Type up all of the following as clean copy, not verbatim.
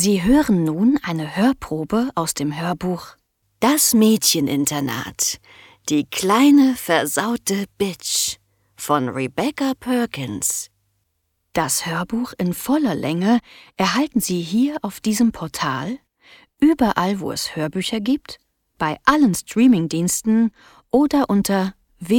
Sie hören nun eine Hörprobe aus dem Hörbuch Das Mädcheninternat, die kleine versaute Bitch von Rebecca Perkins. Das Hörbuch in voller Länge erhalten Sie hier auf diesem Portal, überall wo es Hörbücher gibt, bei allen Streamingdiensten oder unter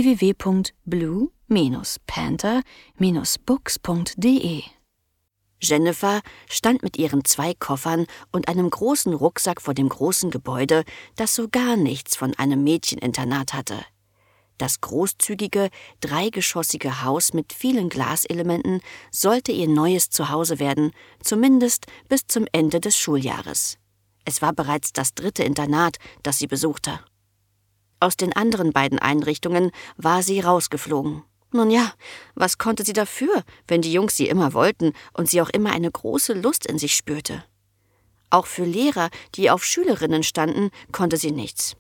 www.blue-panther-books.de. Jennifer stand mit ihren 2 Koffern und einem großen Rucksack vor dem großen Gebäude, das so gar nichts von einem Mädcheninternat hatte. Das großzügige, 3-geschossige Haus mit vielen Glaselementen sollte ihr neues Zuhause werden, zumindest bis zum Ende des Schuljahres. Es war bereits das 3. Internat, das sie besuchte. Aus den anderen beiden Einrichtungen war sie rausgeflogen. Nun ja, was konnte sie dafür, wenn die Jungs sie immer wollten und sie auch immer eine große Lust in sich spürte? Auch für Lehrer, die auf Schülerinnen standen, konnte sie nichts.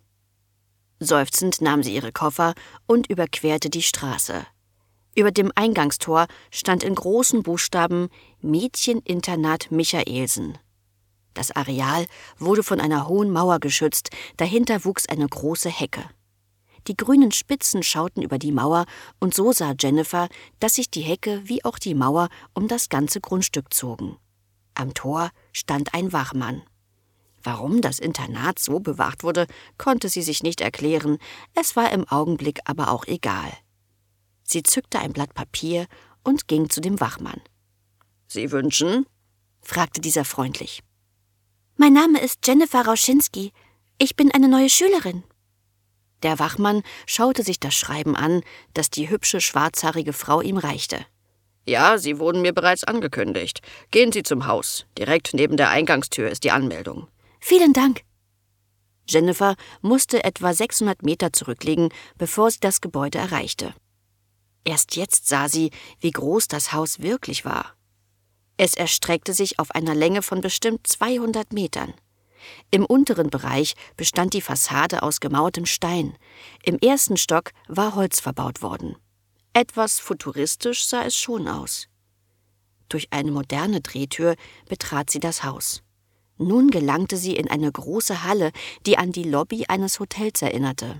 Seufzend nahm sie ihre Koffer und überquerte die Straße. Über dem Eingangstor stand in großen Buchstaben Mädcheninternat Michaelsen. Das Areal wurde von einer hohen Mauer geschützt, dahinter wuchs eine große Hecke. Die grünen Spitzen schauten über die Mauer, und so sah Jennifer, dass sich die Hecke wie auch die Mauer um das ganze Grundstück zogen. Am Tor stand ein Wachmann. Warum das Internat so bewacht wurde, konnte sie sich nicht erklären, es war im Augenblick aber auch egal. Sie zückte ein Blatt Papier und ging zu dem Wachmann. »Sie wünschen?« fragte dieser freundlich. »Mein Name ist Jennifer Rauschinski. Ich bin eine neue Schülerin.« Der Wachmann schaute sich das Schreiben an, das die hübsche, schwarzhaarige Frau ihm reichte. »Ja, Sie wurden mir bereits angekündigt. Gehen Sie zum Haus. Direkt neben der Eingangstür ist die Anmeldung.« »Vielen Dank.« Jennifer musste etwa 600 Meter zurücklegen, bevor sie das Gebäude erreichte. Erst jetzt sah sie, wie groß das Haus wirklich war. Es erstreckte sich auf einer Länge von bestimmt 200 Metern. Im unteren Bereich bestand die Fassade aus gemauertem Stein. Im 1. Stock war Holz verbaut worden. Etwas futuristisch sah es schon aus. Durch eine moderne Drehtür betrat sie das Haus. Nun gelangte sie in eine große Halle, die an die Lobby eines Hotels erinnerte.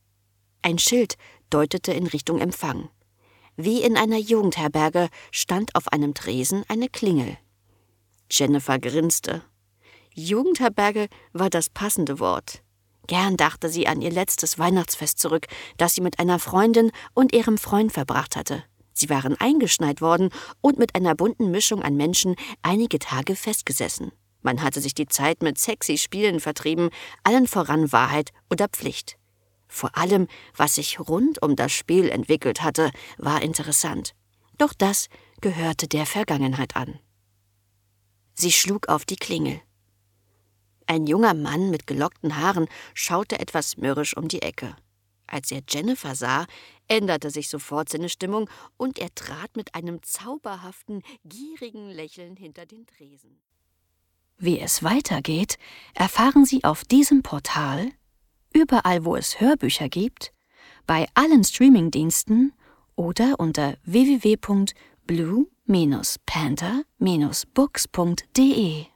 Ein Schild deutete in Richtung Empfang. Wie in einer Jugendherberge stand auf einem Tresen eine Klingel. Jennifer grinste. Jugendherberge war das passende Wort. Gern dachte sie an ihr letztes Weihnachtsfest zurück, das sie mit einer Freundin und ihrem Freund verbracht hatte. Sie waren eingeschneit worden und mit einer bunten Mischung an Menschen einige Tage festgesessen. Man hatte sich die Zeit mit sexy Spielen vertrieben, allen voran Wahrheit oder Pflicht. Vor allem, was sich rund um das Spiel entwickelt hatte, war interessant. Doch das gehörte der Vergangenheit an. Sie schlug auf die Klingel. Ein junger Mann mit gelockten Haaren schaute etwas mürrisch um die Ecke. Als er Jennifer sah, änderte sich sofort seine Stimmung und er trat mit einem zauberhaften, gierigen Lächeln hinter den Tresen. Wie es weitergeht, erfahren Sie auf diesem Portal, überall wo es Hörbücher gibt, bei allen Streamingdiensten oder unter www.blue-panther-books.de.